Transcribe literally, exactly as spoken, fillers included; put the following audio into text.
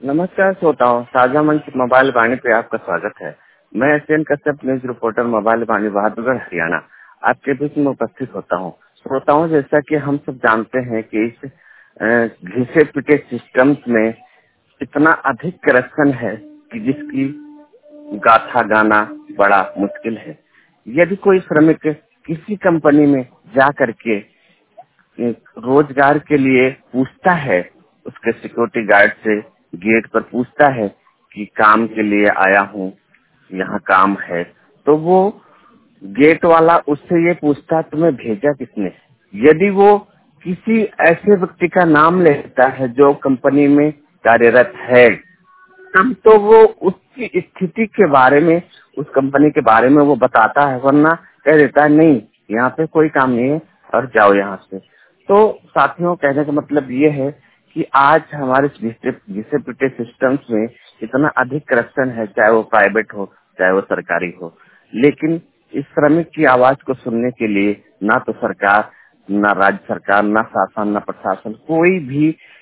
नमस्कार श्रोताओं, साझा मंच मोबाइल वाणी पे आपका स्वागत है। मैं S N Kashyap, news reporter, mobile Vani, Bahadurgarh, Haryana, आपके बीच में उपस्थित होता हूँ। श्रोताओं, जैसा कि हम सब जानते हैं कि इस घिसे पिटे सिस्टम्स में इतना अधिक करप्शन है कि जिसकी गाथा गाना बड़ा मुश्किल है। यदि कोई श्रमिक किसी कंपनी में जा करके रोजगार के लिए पूछता है, उसके सिक्योरिटी गार्ड से गेट पर पूछता है कि काम के लिए आया हूँ, यहाँ काम है, तो वो गेट वाला उससे ये पूछता तुम्हें भेजा किसने। यदि वो किसी ऐसे व्यक्ति का नाम लेता है जो कंपनी में कार्यरत है, तब तो वो उसकी स्थिति के बारे में, उस कंपनी के बारे में वो बताता है, वरना कह देता है नहीं यहाँ पे कोई काम नहीं है और जाओ यहाँ से। तो साथियों, कहने का मतलब ये है कि आज हमारे जिसे पिटे सिस्टम्स में इतना अधिक करप्शन है, चाहे वो प्राइवेट हो चाहे वो सरकारी हो। लेकिन इस श्रमिक की आवाज को सुनने के लिए ना तो सरकार, ना राज्य सरकार, ना शासन, ना प्रशासन, कोई भी